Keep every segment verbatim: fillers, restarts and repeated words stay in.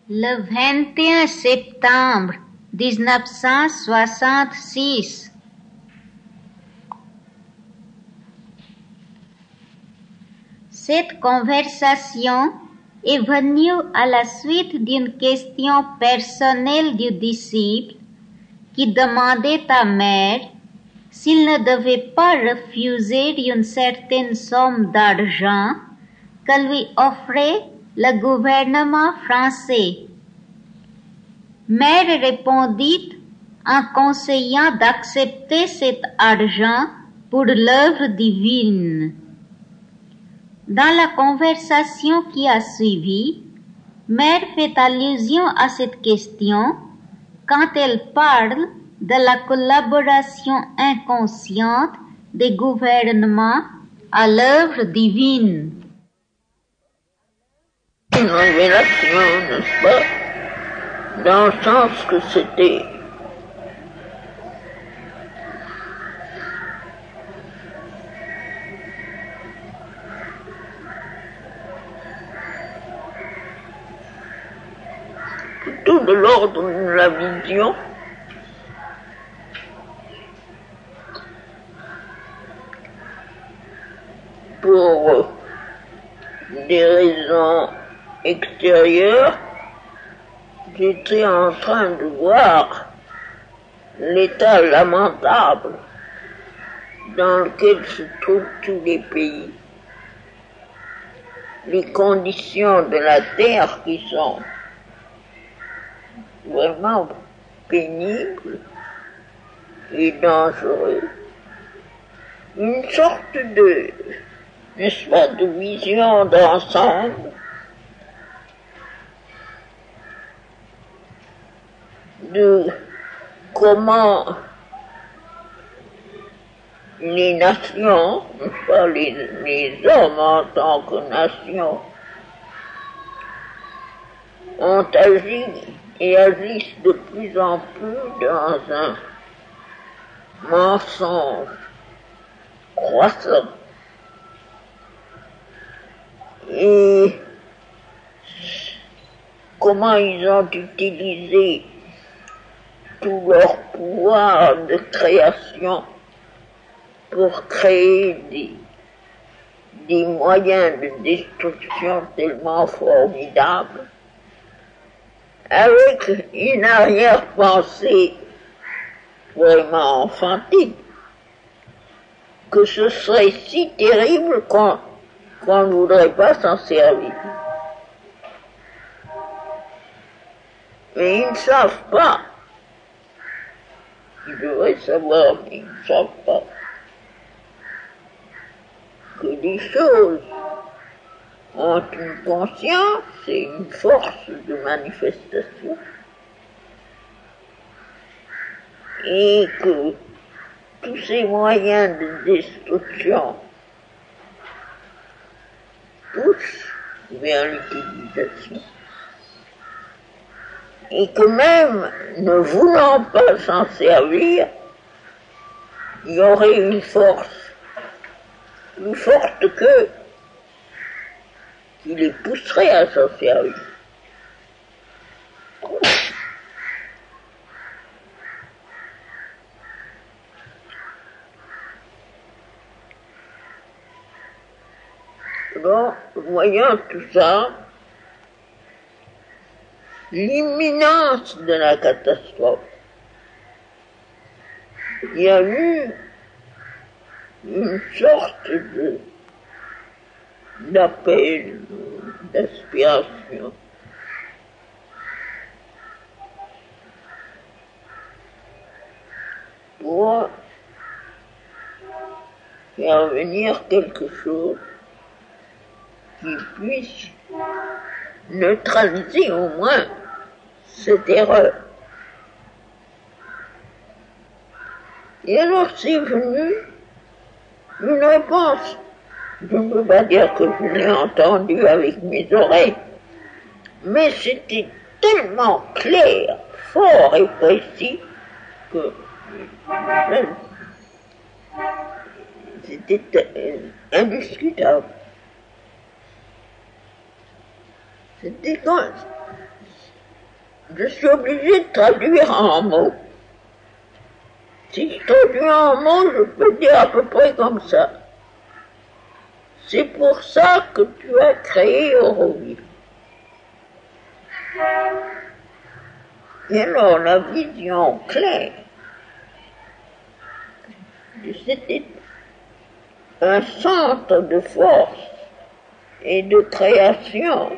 Le vingt et un septembre mille neuf cent soixante-six. Cette conversation est venue à la suite d'une question personnelle du disciple qui demandait à Mère s'il ne devait pas refuser une certaine somme d'argent que lui offrait le gouvernement français. Mère répondit en conseillant d'accepter cet argent pour l'œuvre divine. Dans la conversation qui a suivi, Mère fait allusion à cette question quand elle parle de la collaboration inconsciente des gouvernements à l'œuvre divine. Une révélation, n'est-ce pas, dans le sens que c'était plutôt de l'ordre de la vision, pour des raisons extérieures. J'étais en train de voir l'état lamentable dans lequel se trouvent tous les pays, les conditions de la terre qui sont vraiment pénibles et dangereuses, une sorte de, n'est-ce pas, de vision d'ensemble de comment les nations, n'est-ce pas, les, les hommes en tant que nations, ont agi et agissent de plus en plus dans un mensonge croissant. Et comment ils ont utilisé tout leur pouvoir de création pour créer des, des moyens de destruction tellement formidables, avec une arrière-pensée vraiment enfantine, que ce serait si terrible qu'on qu'on ne voudrait pas s'en servir. Mais ils ne savent pas. Ils devraient savoir, mais ils ne savent pas que les choses ont une conscience et une force de manifestation, et que tous ces moyens de destruction poussent vers l'utilisation, et que même ne voulant pas s'en servir, il y aurait une force plus forte qu'eux qui les pousserait à s'en servir. Donc, voyant tout ça, l'imminence de la catastrophe, il y a eu une sorte de d'appel, d'aspiration pour faire venir quelque chose qui puisse neutraliser au moins cette erreur. Et alors c'est venu une réponse. Je ne peux pas dire que je l'ai entendue avec mes oreilles, mais c'était tellement clair, fort et précis que c'était indiscutable. C'était quand je suis obligé de traduire en mots. Si je traduis en mots, je peux dire à peu près comme ça. C'est pour ça que tu as créé Auroville. Et alors, la vision claire, c'était un centre de force et de création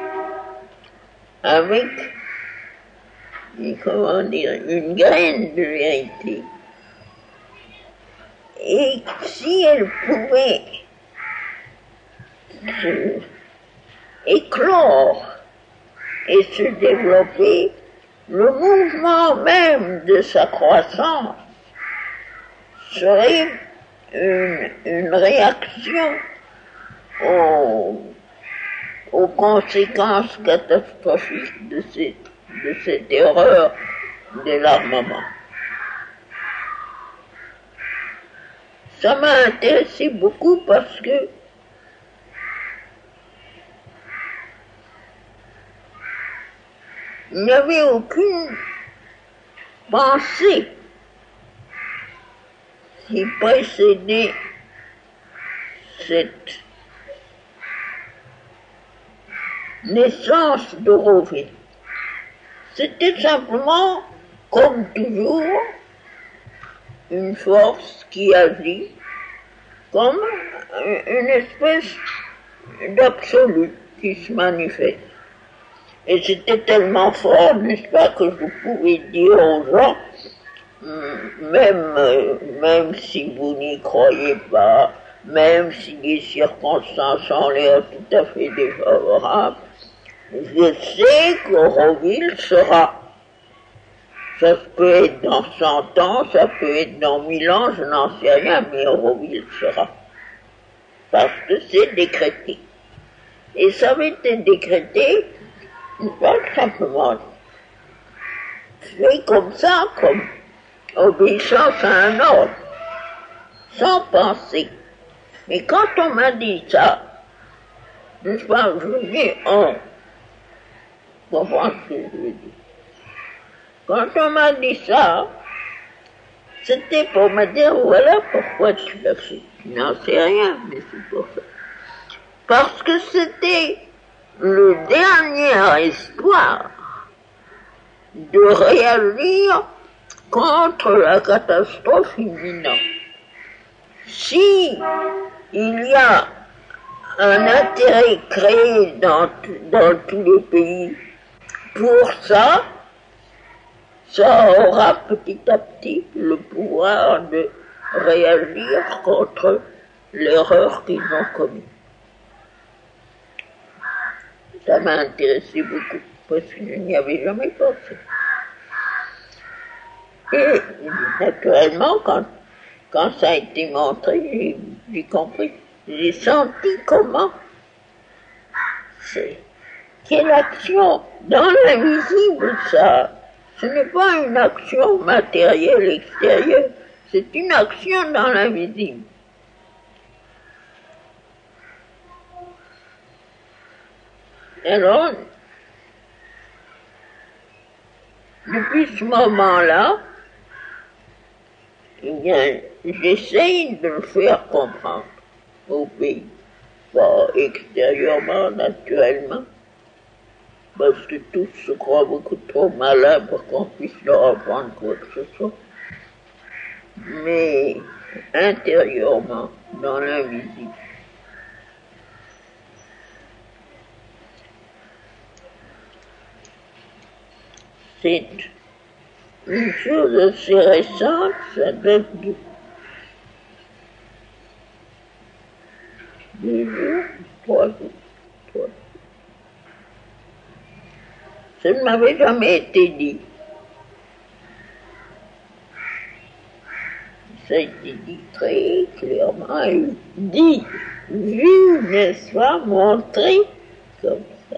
avec, comment dire, une graine de vérité. Et si elle pouvait se éclore et se développer, le mouvement même de sa croissance serait une, une réaction aux, aux conséquences catastrophiques de cette, de cette erreur de l'armement. Ça m'a intéressé beaucoup parce que il n'y avait aucune pensée qui précédait cette naissance d'Auroville. C'était simplement, comme toujours, une force qui agit comme une espèce d'absolu qui se manifeste. Et c'était tellement fort, n'est-ce pas, que je pouvais dire aux gens, même, même si vous n'y croyez pas, même si les circonstances ont l'air tout à fait défavorables, je sais qu'Auroville sera. Ça peut être dans cent ans, ça peut être dans mille ans, je n'en sais rien, mais Auroville sera. Parce que c'est décrété. Et ça avait été décrété, pas simplement fait comme ça, comme obéissance à un ordre, sans penser. Mais quand on m'a dit ça, je sais pas, je dis on, comprends ce que je veux dire. Quand on m'a dit ça, c'était pour me dire, voilà pourquoi tu l'as fait. Tu n'en sais rien, mais c'est pour ça. Parce que c'était le dernier espoir de réagir contre la catastrophe imminente. Si il y a un intérêt créé dans, dans tous les pays pour ça, ça aura petit à petit le pouvoir de réagir contre l'erreur qu'ils ont commise. Ça m'a intéressé beaucoup, parce que je n'y avais jamais pensé. Et naturellement, quand, quand ça a été montré, j'ai, j'ai compris, j'ai senti comment c'est. Quelle action dans l'invisible, ça. Ce n'est pas une action matérielle extérieure, c'est une action dans l'invisible. Alors, depuis ce moment-là, eh bien, j'essaye de le faire comprendre au pays, pas extérieurement, naturellement, parce que tous se croient beaucoup trop malins pour qu'on puisse leur apprendre quoi que ce soit, mais intérieurement, dans l'invisible. C'est une chose assez récente, ça date de deux jours, trois jours, trois jours. Ça ne m'avait jamais été dit. Ça a été dit très clairement, et dit, vu, n'est-ce pas, montré comme ça.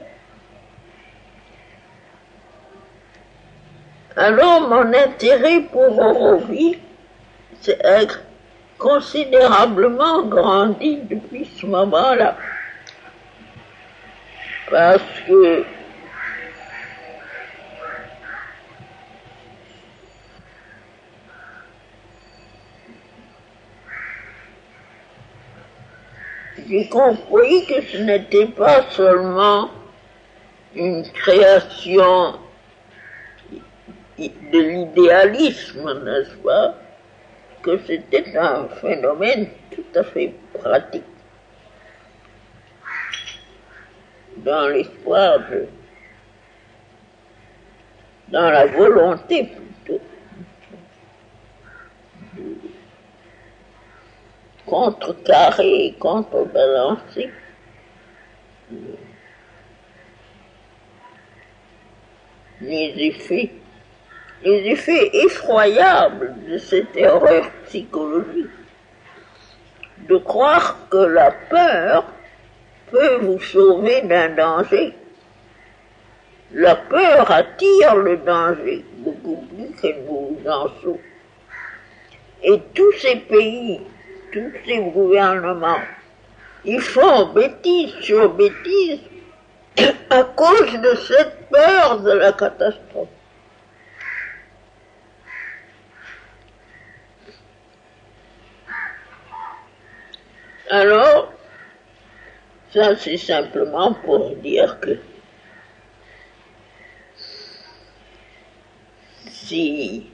Alors, mon intérêt pour Auroville a considérablement grandi depuis ce moment-là. Parce que j'ai compris que ce n'était pas seulement une création de l'idéalisme, n'est-ce pas, que c'était un phénomène tout à fait pratique, dans l'espoir de, dans la volonté plutôt, de contrecarrer et contrebalancer les effets, les effets effroyables de cette erreur psychologique, de croire que la peur peut vous sauver d'un danger. La peur attire le danger beaucoup plus qu'elle vous en sauve. Et tous ces pays, tous ces gouvernements, ils font bêtise sur bêtise à cause de cette peur de la catastrophe. Alors, ça c'est simplement pour dire que si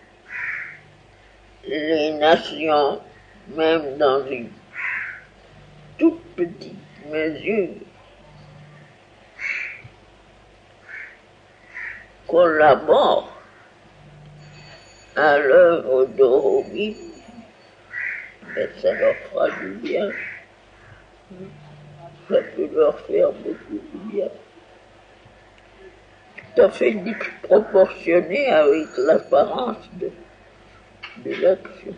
les nations, même dans une toute petite mesure, collaborent à l'œuvre d'Auroville, ben ça leur fera du bien. Ça peut leur faire beaucoup de bien. Tout à fait disproportionné avec l'apparence de, de l'action.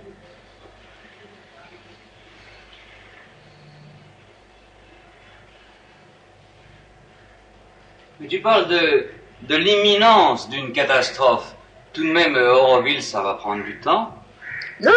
Mais tu parles de, de l'imminence d'une catastrophe. Tout de même, Auroville, ça va prendre du temps. Non.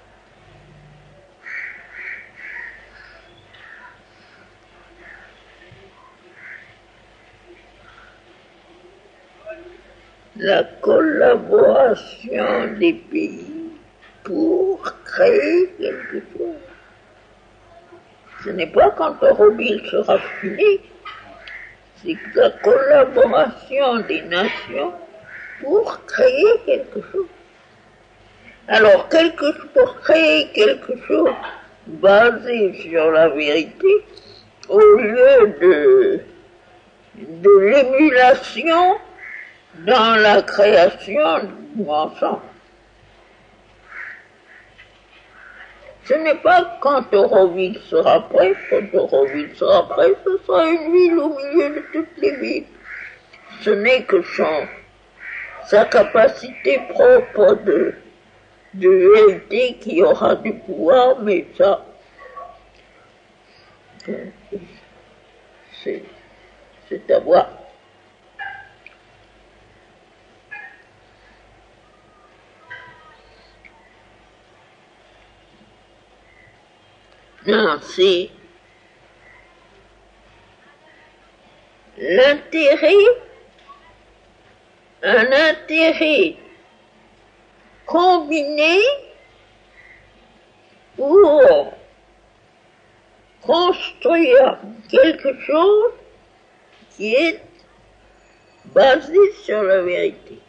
La collaboration des pays pour créer quelque chose. Ce n'est pas quand Auroville sera fini, c'est la collaboration des nations pour créer quelque chose. Alors, quelque, pour créer quelque chose basé sur la vérité, au lieu de, de l'émulation dans la création du mensonge. Ce n'est pas quand Auroville sera prêt, quand Auroville sera prêt, ce sera une ville au milieu de toutes les villes. Ce n'est que son, sa capacité propre de, de vérité qui aura du pouvoir, mais ça, c'est, c'est à voir. Non, c'est l'intérêt, un intérêt combiné pour construire quelque chose qui est basé sur la vérité.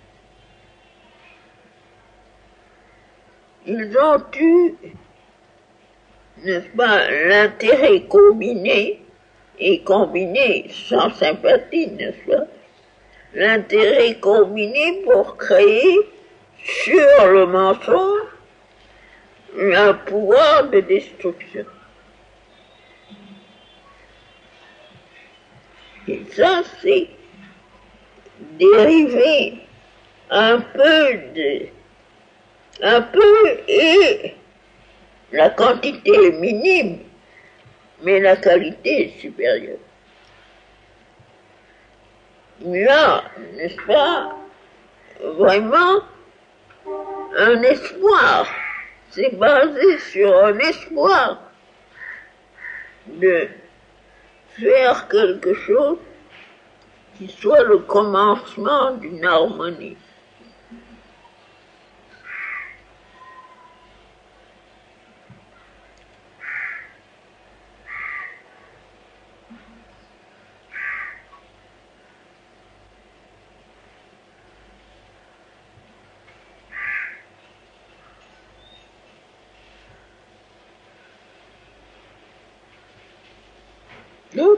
Ils ont eu, n'est-ce pas, l'intérêt combiné, et combiné sans sympathie, n'est-ce pas, l'intérêt combiné pour créer sur le mensonge un pouvoir de destruction. Et ça, c'est dérivé un peu de, un peu, et la quantité est minime, mais la qualité est supérieure. Là, n'est-ce pas, vraiment un espoir, c'est basé sur un espoir de faire quelque chose qui soit le commencement d'une harmonie.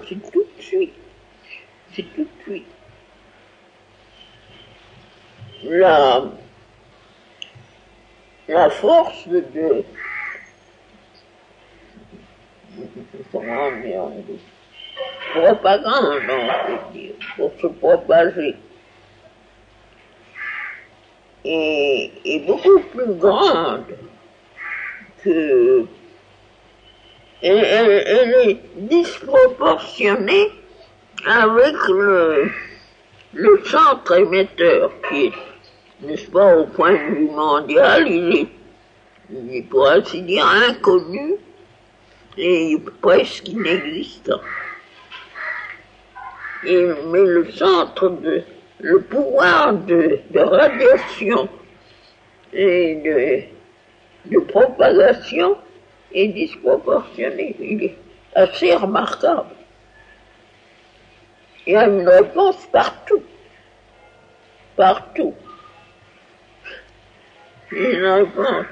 c'est tout de suite. C'est tout de suite. La, la force de, de comment dire, de propagande, on peut dire, pour se propager, est, est beaucoup plus grande que... Elle, elle, elle est disproportionnée avec le, le centre émetteur qui est, n'est-ce pas, au point de vue mondial, il est, il est pour ainsi dire inconnu et presque inexistant. Et, mais le centre de, le pouvoir de, de radiation et de, de propagation est disproportionné, il est assez remarquable. Il y a une réponse partout, partout. Une réponse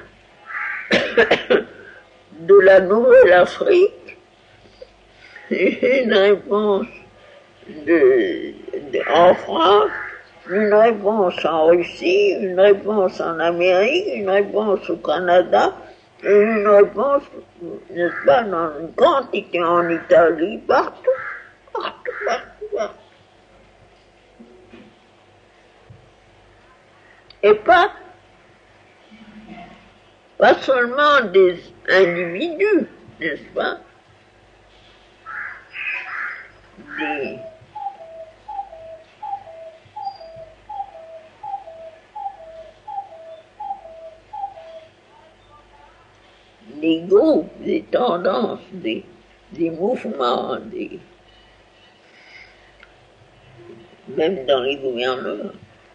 de la Nouvelle-Afrique, une réponse de, de, en France, une réponse en Russie, une réponse en Amérique, une réponse au Canada, et une réponse, n'est-ce pas, dans une quantité en Italie, partout, partout, partout, partout. Et pas, pas seulement des individus, n'est-ce pas, des, des groupes, des tendances, des, des mouvements, des, même dans les gouvernements.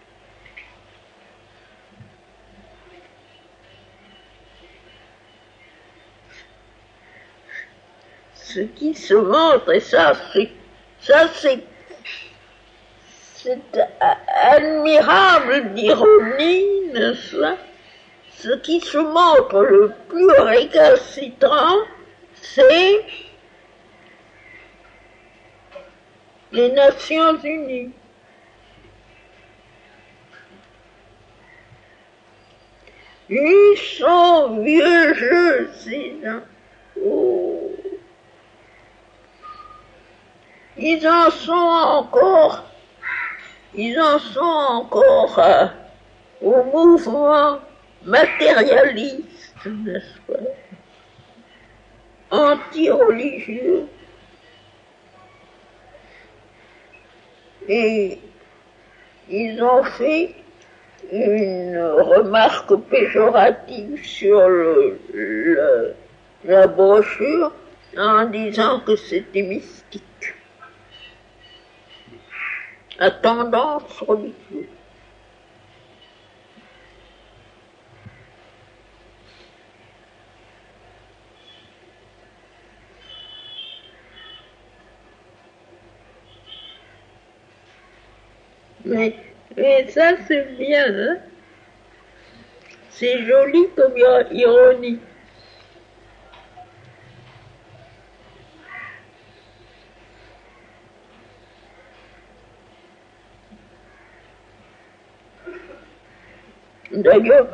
Ce qui se montre, et ça c'est, ça c'est, c'est admirable d'ironie, n'est-ce pas? Ce qui se montre le plus récalcitrant, c'est les Nations Unies. Ils sont vieux jeux, ces gens. Oh. Ils en sont encore, ils en sont encore euh, au mouvement matérialiste, n'est-ce pas, anti-religieux, et ils ont fait une remarque péjorative sur le, le, la brochure en disant que c'était mystique, à tendance religieuse. Mais, mais ça c'est bien, hein? C'est joli comme ironie. D'ailleurs,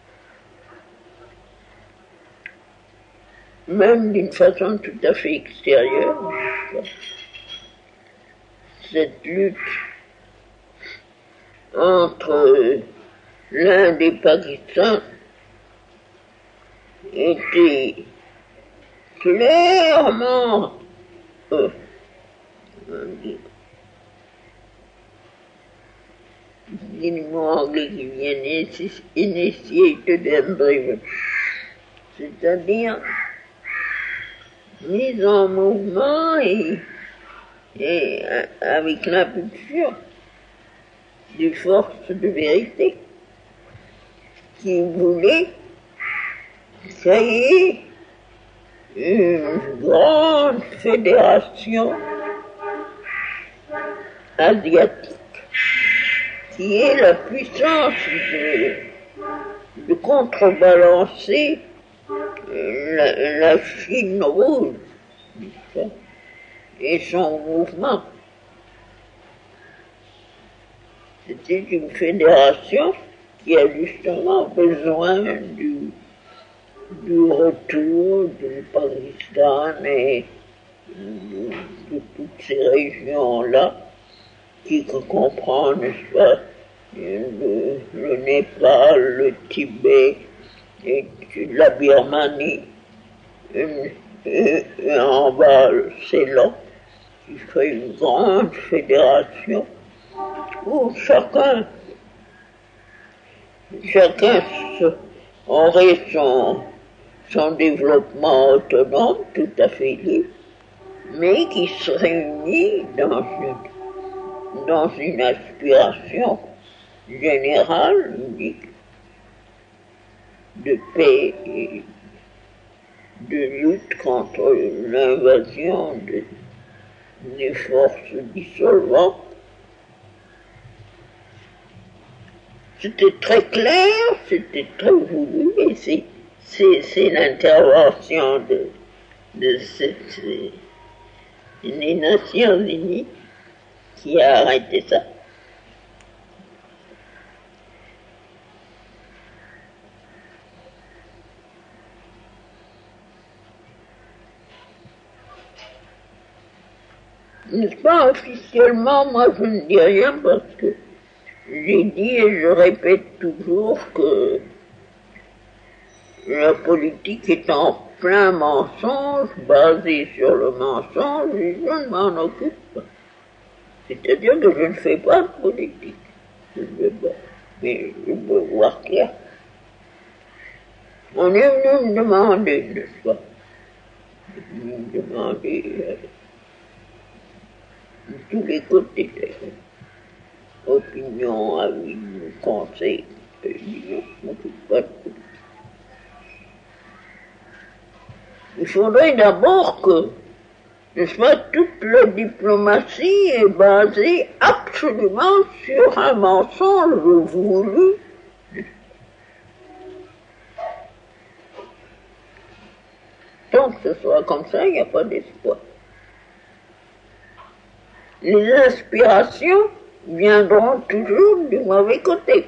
même d'une façon tout à fait extérieure, cette lutte entre l'Inde et le Pakistan était clairement euh, des mots anglais qui viennent initiated and driven, c'est-à-dire mise en mouvement et, et avec l'impulsion des forces de vérité qui voulaient créer une grande fédération asiatique qui est la puissance de, de contrebalancer la, la Chine rouge et son mouvement. C'était une fédération qui a justement besoin du, du retour du Pakistan et de, de toutes ces régions-là qui comprennent, n'est-ce pas, le, le Népal, le Tibet et la Birmanie. Et, et, et en bas, le Ceylan, qui fait une grande fédération où chacun, chacun aurait son, son développement autonome, tout à fait libre, mais qui se réunit dans une, dans une aspiration générale, unique, de paix et de lutte contre l'invasion de, des forces dissolvantes. C'était très clair, c'était très voulu, et c'est, c'est, c'est l'intervention de, de cette, des Nations Unies qui a arrêté ça. N'est-ce pas, officiellement, moi je ne dis rien parce que j'ai dit et je répète toujours que la politique est en plein mensonge, basée sur le mensonge, et je ne m'en occupe pas. C'est-à-dire que je ne fais pas de politique. Je veux pas, mais je veux voir clair. On est venu me demander, n'est-ce pas, me demander euh, de tous les côtés, opinion, avis, conseil, je ne m'occupe pas de politique. Il faudrait d'abord que, n'est-ce pas, toute la diplomatie est basée absolument sur un mensonge voulu. Tant que ce soit comme ça, il n'y a pas d'espoir. Les inspirations viendront toujours du mauvais côté.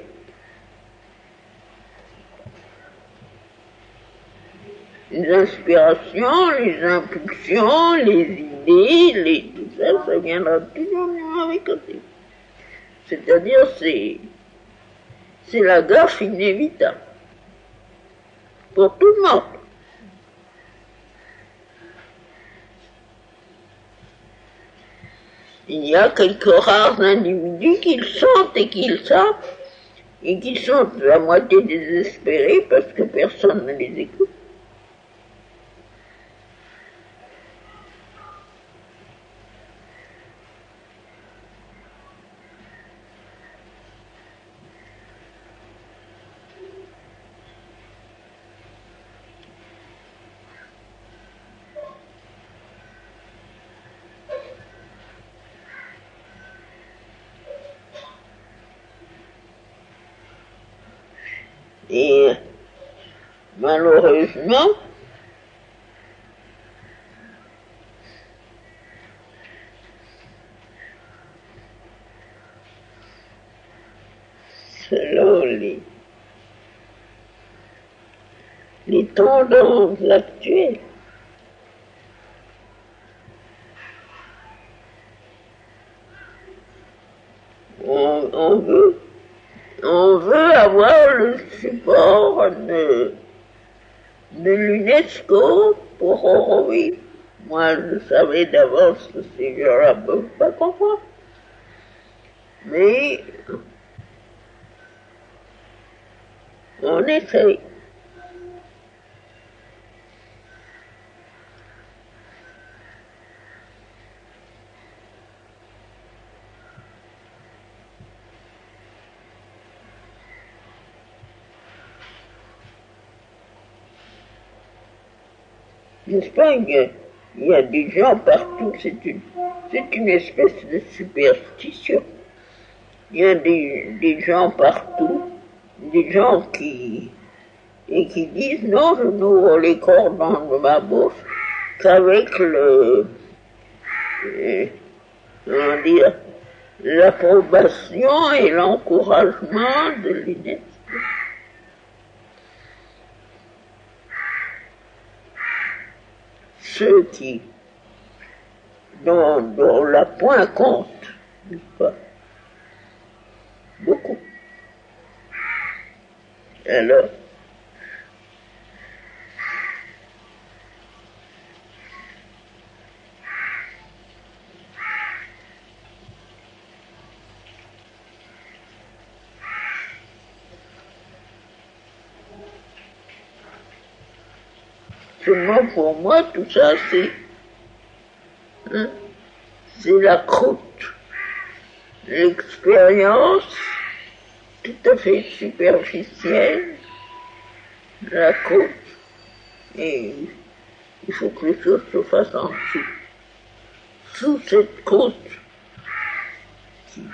Les inspirations, les impulsions, les idées, les, tout ça, ça viendra toujours du mauvais côté. C'est-à-dire, c'est, c'est la gaffe inévitable. Pour tout le monde. Il y a quelques rares individus qui le sentent et qui le savent, et qui sont à moitié désespérés parce que personne ne les écoute. Et malheureusement, selon les, les tendances actuelles, on, on veut On veut avoir le support de, de l'UNESCO pour Auroville. Moi, je savais d'avance que ces gens-là ne peuvent pas comprendre. Mais on essaye. N'est-ce pas, il y, a, il y a des gens partout, c'est une, c'est une espèce de superstition. Il y a des, des gens partout, des gens qui, et qui disent non, je n'ouvre les cordons de ma bouche qu'avec le, et, comment dire, l'approbation et l'encouragement de l'UNESCO. Ceux qui, dont, dont la point compte, pas beaucoup. Alors, seulement pour moi, tout ça, c'est hein, c'est la croûte, l'expérience tout à fait superficielle, la croûte, et il faut que les choses se fassent en dessous. Sous cette croûte, qui,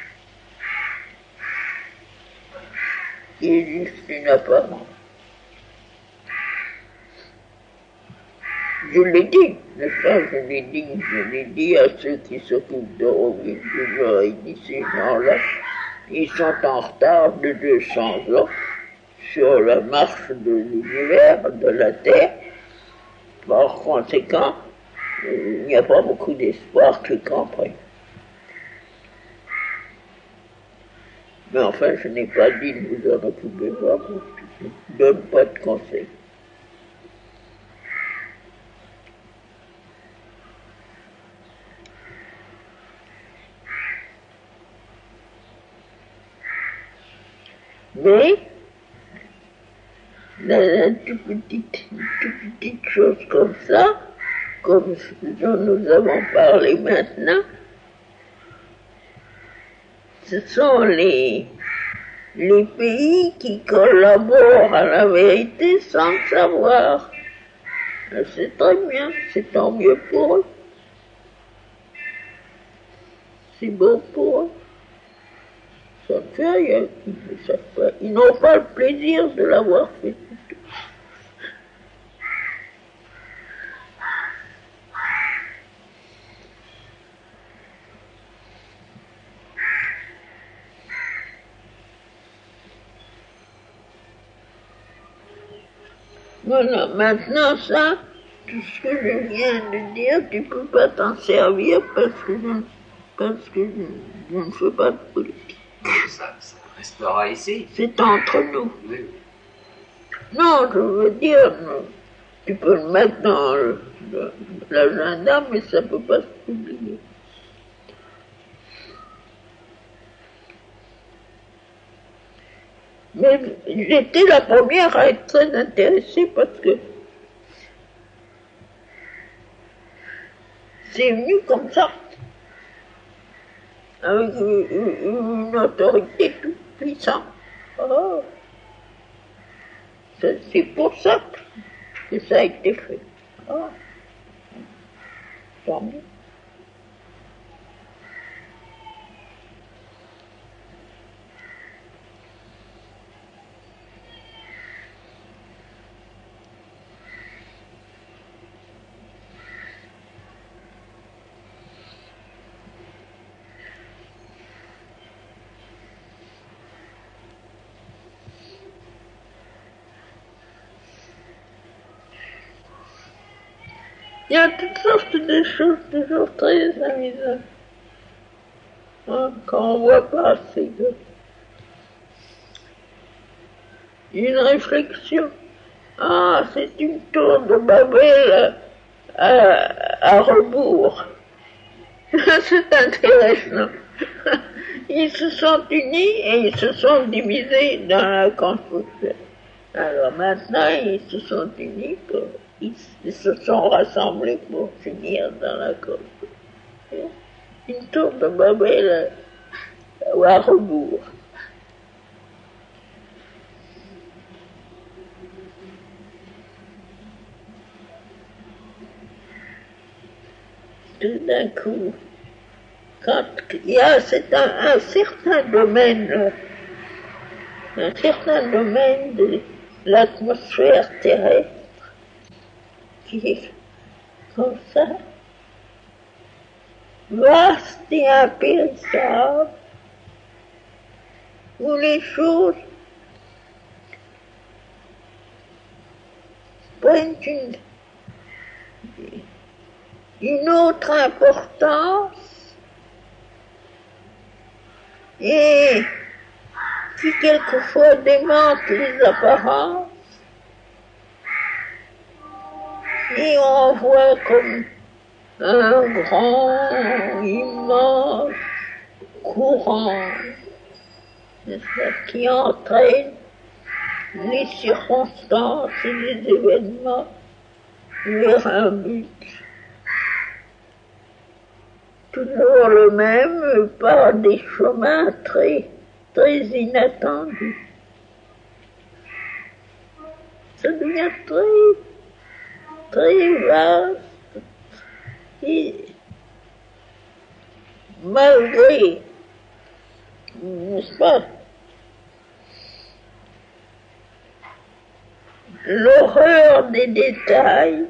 qui est juste une apparence. Je l'ai dit, n'est-ce pas, je l'ai dit, je l'ai dit à ceux qui s'occupent d'Euroville, je leur ai dit, ces gens-là, ils sont en retard de deux cents ans sur la marche de l'univers, de la Terre. Par conséquent, il n'y a pas beaucoup d'espoir qu'ils comprennent. Mais enfin, je n'ai pas dit de vous en occuper pas, parce que je ne donne pas de conseils. Mais, dans une toute petite, une toute petite chose comme ça, comme ce dont nous avons parlé maintenant, ce sont les, les pays qui collaborent à la vérité sans le savoir. C'est très bien, c'est tant mieux pour eux. C'est bon pour eux. Ça ne fait rien, ils ne savent pas. Ils n'ont pas le plaisir de l'avoir fait du tout. Voilà, maintenant ça, tout ce que je viens de dire, tu ne peux pas t'en servir parce que je, parce que je, je ne fais pas de politique. Ça, ça restera ici. C'est entre nous. Oui. Non, je veux dire, non. Tu peux le mettre dans le, le, l'agenda, mais ça ne peut pas se publier. Mais j'étais la première à être très intéressée parce que c'est venu comme ça, avec une, une, une autorité toute puissante. Oh. C'est pour ça que ça a été fait. Oh. Tant mieux. Il y a toutes sortes de choses toujours très amusantes. Hein, quand on voit passer de... une réflexion. Ah, c'est une tour de Babel à, à rebours. C'est intéressant. Ils se sont unis et ils se sont divisés dans la construction. Alors maintenant, ils se sont unis pour... Ils se sont rassemblés pour finir dans la construction. Une tour de Babel à rebours. Tout d'un coup, quand il y a c'est un, un certain domaine, un certain domaine de l'atmosphère terrestre qui est comme ça, vaste et impérissable, où les choses prennent une, une autre importance et qui quelquefois démente les apparences, et on voit comme un grand, immense courant, qui entraîne les circonstances et les événements vers un but. Toujours le même, par des chemins très, très inattendus. Ça devient très, très vaste. Et malgré, n'est-ce pas, l'horreur des détails,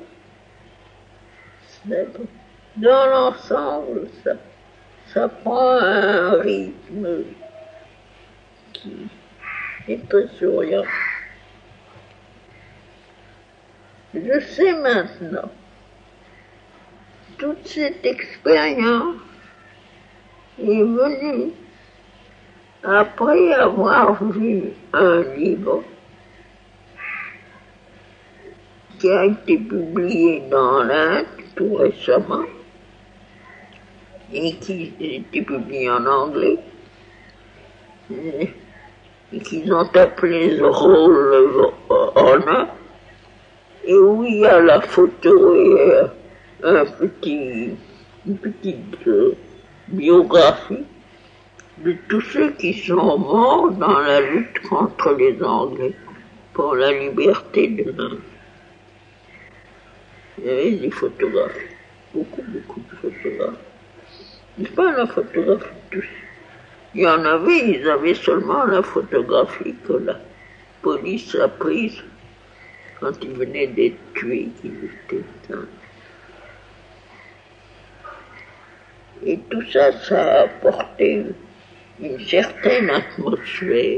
dans l'ensemble, ça, ça prend un rythme qui est très souriant. Je sais maintenant, toute cette expérience est venue après avoir vu un livre qui a été publié dans l'Inde tout récemment et qui a été publié en anglais et qu'ils ont appelé The Roll of Honor, et où il y a la photo et un petit, une petite euh, biographie de tous ceux qui sont morts dans la lutte contre les Anglais pour la liberté de l'Inde. Il y avait des photographes, beaucoup, beaucoup de photographes. C'est pas la photographie tous. Il y en avait, ils avaient seulement la photographie que la police a prise quand ils venaient d'être tués, qu'ils étaient teints. Et tout ça, ça a apporté une certaine atmosphère.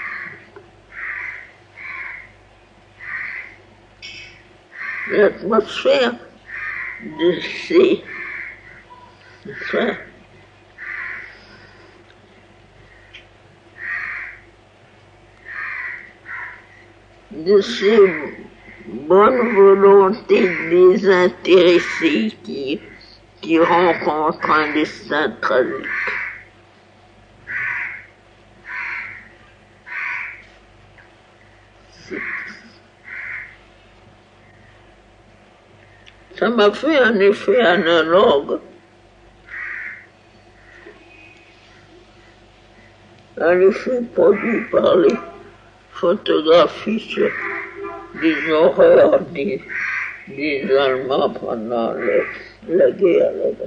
L'atmosphère de ces, ça, de ces bonnes volontés désintéressées qui, qui rencontrent un destin tragique. Ça m'a fait un effet analogue à l'effet produit par les photographies sur les horreurs des, des Allemands pendant le, la guerre là-bas.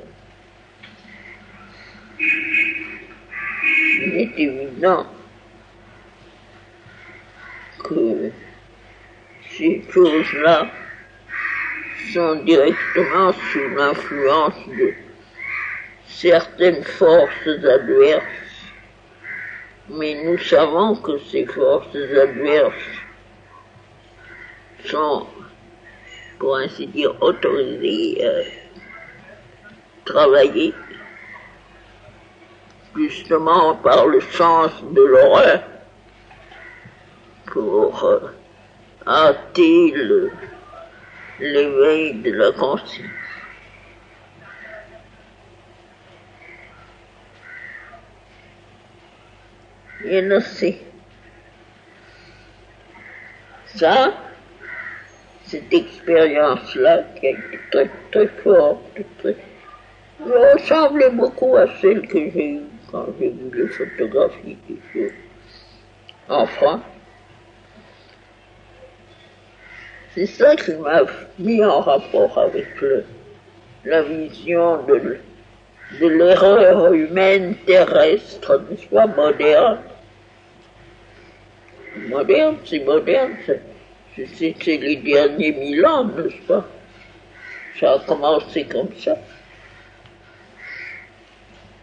Il est évident que ces choses-là sont directement sous l'influence de certaines forces adverses, mais nous savons que ces forces adverses sont, pour ainsi dire, autorisées à travailler justement par le sens de l'horreur pour euh, hâter le l'éveil de la conscience. Et là, c'est ça, cette expérience-là qui a été très, très forte, très, ressemblait beaucoup à celle que j'ai eue quand j'ai vu les photographies des choses en France. C'est ça qui m'a mis en rapport avec le, la vision de, de l'erreur humaine terrestre, n'est-ce pas, moderne. Moderne, c'est moderne, c'est, c'est, c'est les derniers mille ans, n'est-ce pas? Ça a commencé comme ça.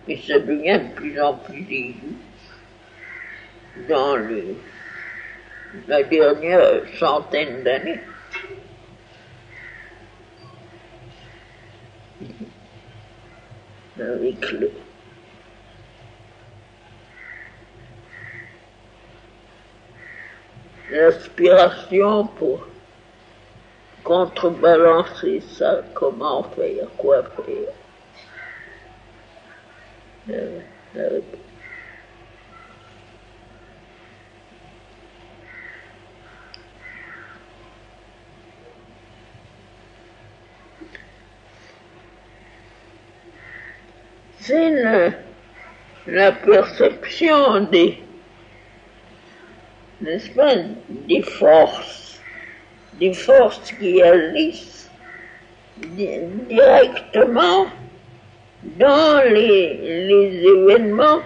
et ça devient de plus en plus aigu dans le, la dernière centaine d'années. Avec le, l'aspiration pour contrebalancer ça, comment faire, quoi faire. Euh, euh, C'est le, la perception des, n'est-ce pas, des forces, des forces qui agissent di- directement dans les, les événements,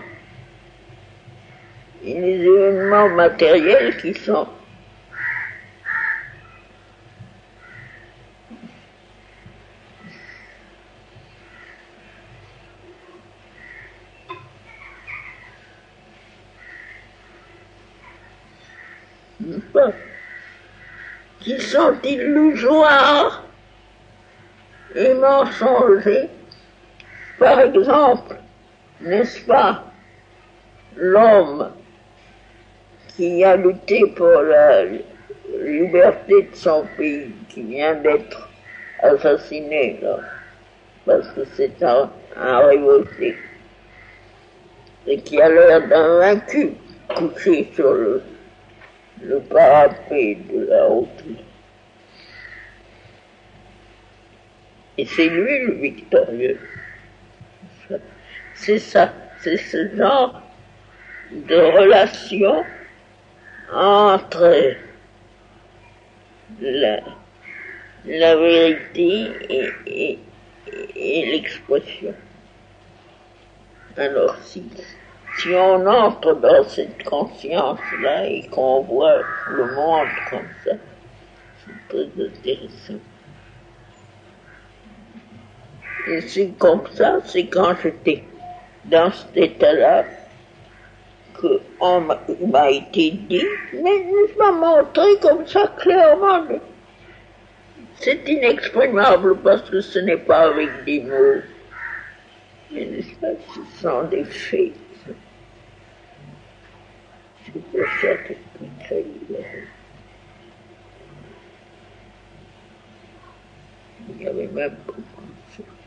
les événements matériels qui sont qui sont illusoires et mensongers. Par exemple, n'est-ce pas, l'homme qui a lutté pour la liberté de son pays, qui vient d'être assassiné, là, parce que c'est un, un révolté, et qui a l'air d'un vaincu, couché sur le, le parapet de la hauteur. Et c'est lui le victorieux. C'est ça, c'est ce genre de relation entre la, la vérité et, et, et l'expression. Alors si, si on entre dans cette conscience-là et qu'on voit le monde comme ça, c'est très intéressant. Et c'est comme ça, c'est quand j'étais dans cet état-là que on m'a, m'a été dit, mais je m'a montré comme ça clairement. C'est inexprimable parce que ce n'est pas avec des mots. Mais n'est-ce pas, ce sont des faits. C'est pour ça que c'est très libéré. Il y avait même beaucoup de choses.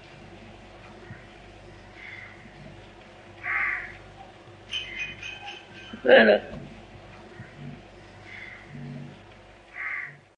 Voilà.